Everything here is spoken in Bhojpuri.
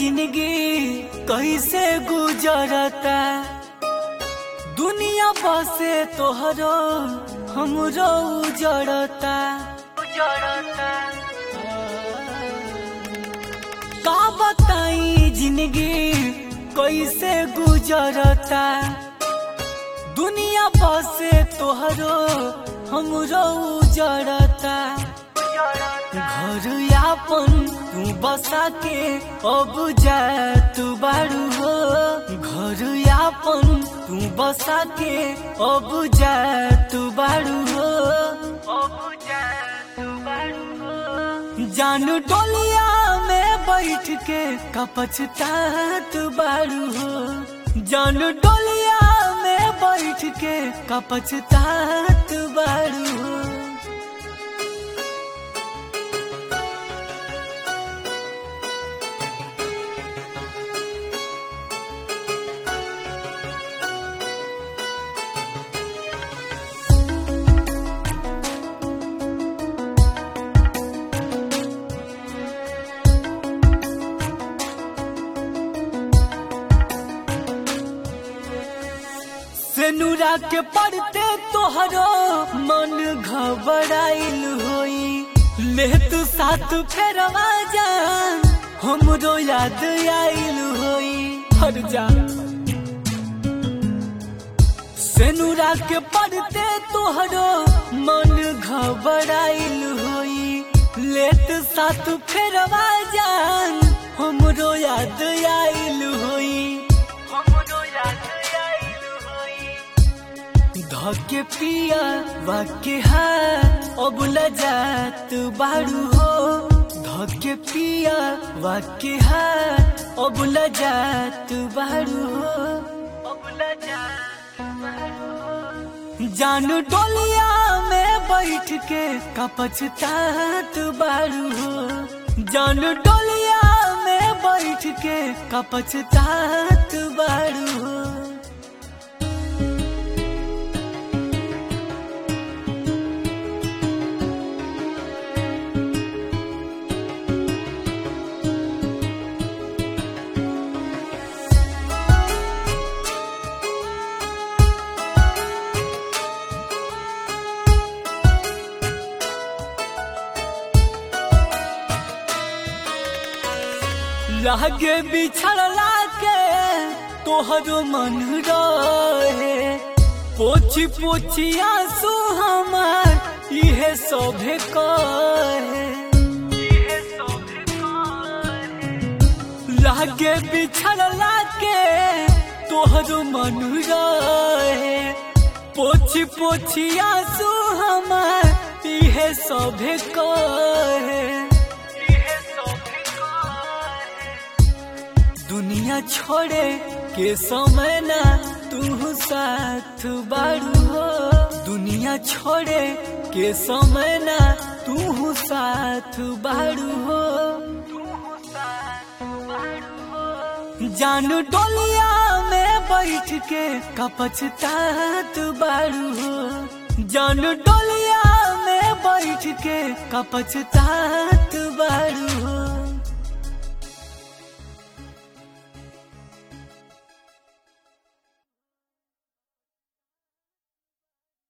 जिंदगी कैसे गुजरता, दुनिया बसे तोहरो हमरो उजड़ता। का बताई जिंदगी कैसे गुजरता, दुनिया बसे तोहरो हमरो उजड़ता। घर यापन तू बसा के अब जा तू बारू हो, घर यापन तू बसा के अब जा तू बारू हो, जानू डोलिया में बैठ के कपचतात बारू हो, जानू डोलिया में बैठ के कपचतात बारू हो। सेनुरा के पड़ते तोहरो मन घबराइल होई, ले तू साथ फेरवा जान हमरो याद आइल होई। हर जा सेनुरा के पड़ते तोहरो मन घबराइल होई, ले तू साथ फेरवा जान हमरो याद आइल होई। धके पिया वाके हाथ अब लजात बारू हो, धके पिया वाके हाथ अब लजात बारू हो, जानू डोलिया में बैठ के कपचतात बारू हो, जानू डोलिया में बैठ के कपचतात बारू हो। लागे बिछड़ला के तोहरो मन रहे, पोछी पोछी आंसू हमार इहे सभे कहे। लागे बिछड़ला के तोहरो मन रहे, पोछी पोछी आंसू हमार इहे सभे कहे। दुनिया छोड़े के समय ना तू साथ बारू हो, दुनिया छोड़े के समय ना तू साथ बारू हो। जानू डोलिया में बैठ के कपचतात बारू हो, जानू डोलिया में बैठ के कपचतात